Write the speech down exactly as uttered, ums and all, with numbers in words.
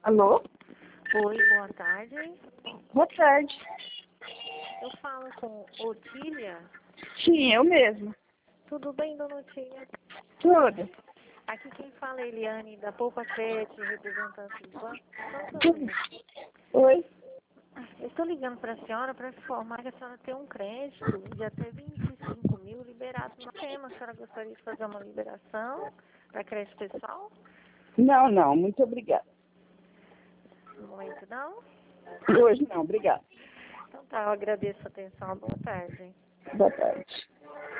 Alô? Oi, boa tarde. Boa tarde. Eu falo com Otília. Sim, eu mesma. Tudo bem, dona Otília? Tudo. Aqui quem fala é Eliane, da Poupa Crédito, representante do Banco Tudo. Santander. Oi? Eu estou ligando para a senhora para informar que a senhora tem um crédito de até vinte e cinco mil liberado no tema. A senhora gostaria de fazer uma liberação para crédito pessoal? Não, não, muito obrigada. No momento não? Hoje não, obrigada. Então tá, eu agradeço a atenção. Boa tarde. Boa tarde.